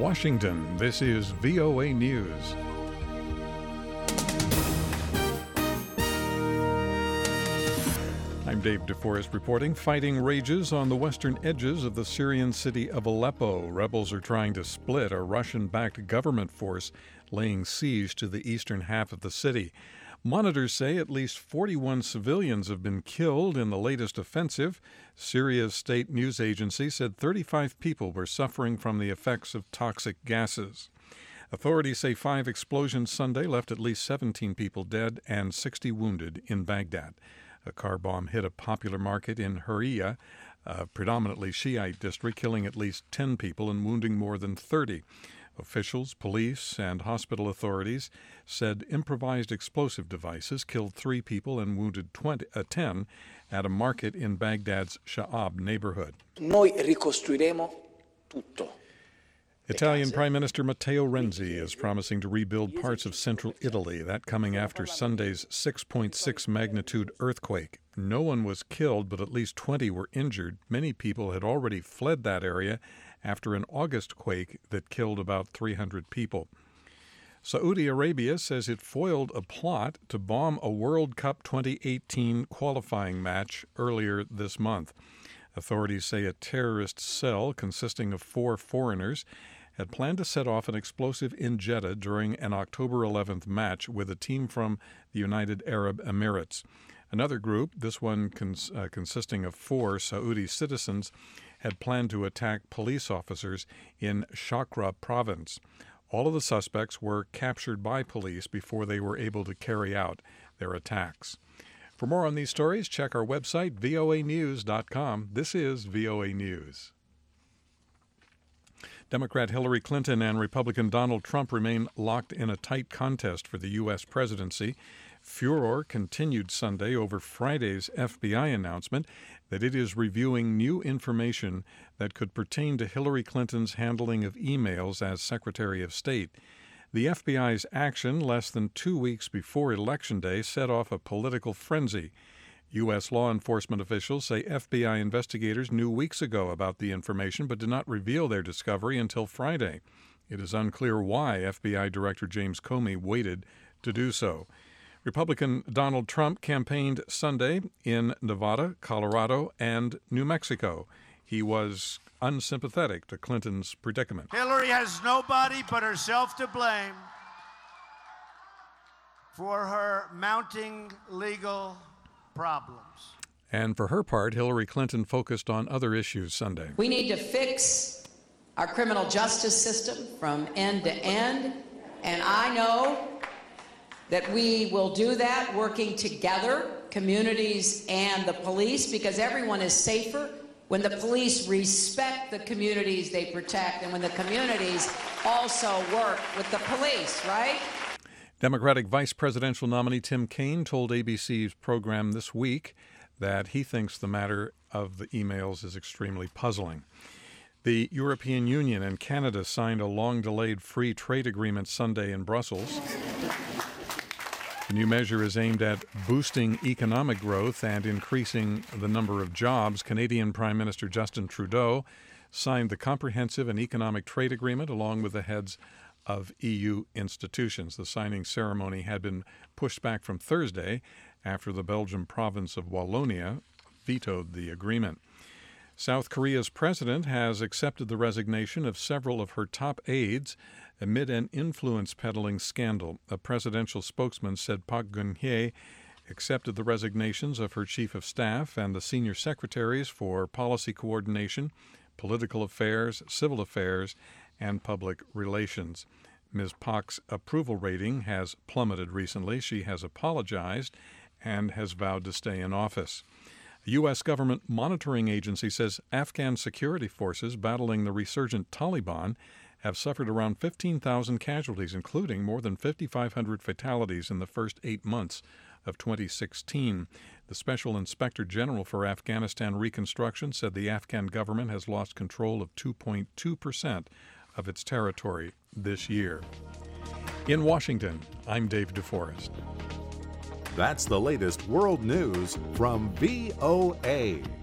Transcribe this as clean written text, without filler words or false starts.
Washington, this is VOA News. I'm Dave DeForest reporting. Fighting rages on the western edges of the Syrian city of Aleppo. Rebels are trying to split a Russian-backed government force laying siege to the eastern half of the city. Monitors say at least 41 civilians have been killed in the latest offensive. Syria's state news agency said 35 people were suffering from the effects of toxic gases. Authorities say 5 explosions Sunday left at least 17 people dead and 60 wounded in Baghdad. A car bomb hit a popular market in Hurriya, a predominantly Shiite district, killing at least 10 people and wounding more than 30. Officials, police, and hospital authorities said improvised explosive devices killed 3 people and wounded 10 at a market in Baghdad's Sha'ab neighborhood. Noi ricostruiremo tutto. Italian Prime Minister Matteo Renzi is promising to rebuild parts of central Italy, that coming after Sunday's 6.6 magnitude earthquake. No one was killed, but at least 20 were injured. Many people had already fled that area after an August quake that killed about 300 people. Saudi Arabia says it foiled a plot to bomb a World Cup 2018 qualifying match earlier this month. Authorities say a terrorist cell consisting of 4 foreigners had planned to set off an explosive in Jeddah during an October 11th match with a team from the United Arab Emirates. Another group, this one consisting of 4 Saudi citizens, had planned to attack police officers in Shakra province. All of the suspects were captured by police before they were able to carry out their attacks. For more on these stories, check our website, voanews.com. This is VOA News. Democrat Hillary Clinton and Republican Donald Trump remain locked in a tight contest for the U.S. presidency. Furor continued Sunday over Friday's FBI announcement that it is reviewing new information that could pertain to Hillary Clinton's handling of emails as Secretary of State. The FBI's action less than 2 weeks before Election Day set off a political frenzy. U.S. law enforcement officials say FBI investigators knew weeks ago about the information but did not reveal their discovery until Friday. It is unclear why FBI Director James Comey waited to do so. Republican Donald Trump campaigned Sunday in Nevada, Colorado, and New Mexico. He was unsympathetic to Clinton's predicament. Hillary has nobody but herself to blame for her mounting legal problems. And for her part, Hillary Clinton focused on other issues Sunday. We need to fix our criminal justice system from end to end, and I know that we will do that working together, communities and the police, because everyone is safer when the police respect the communities they protect and when the communities also work with the police, right? Democratic Vice Presidential nominee Tim Kaine told ABC's program This Week that he thinks the matter of the emails is extremely puzzling. The European Union and Canada signed a long-delayed free trade agreement Sunday in Brussels. The new measure is aimed at boosting economic growth and increasing the number of jobs. Canadian Prime Minister Justin Trudeau signed the Comprehensive and Economic Trade Agreement along with the heads of EU institutions. The signing ceremony had been pushed back from Thursday after the Belgian province of Wallonia vetoed the agreement. South Korea's president has accepted the resignation of several of her top aides amid an influence peddling scandal. A presidential spokesman said Park Geun-hye accepted the resignations of her chief of staff and the senior secretaries for policy coordination, political affairs, civil affairs, and public relations. Ms. Park's approval rating has plummeted recently. She has apologized and has vowed to stay in office. The U.S. government monitoring agency says Afghan security forces battling the resurgent Taliban have suffered around 15,000 casualties, including more than 5,500 fatalities in the first 8 months of 2016. The Special Inspector General for Afghanistan Reconstruction said the Afghan government has lost control of 2.2% of its territory this year. In Washington, I'm Dave DeForest. That's the latest world news from VOA.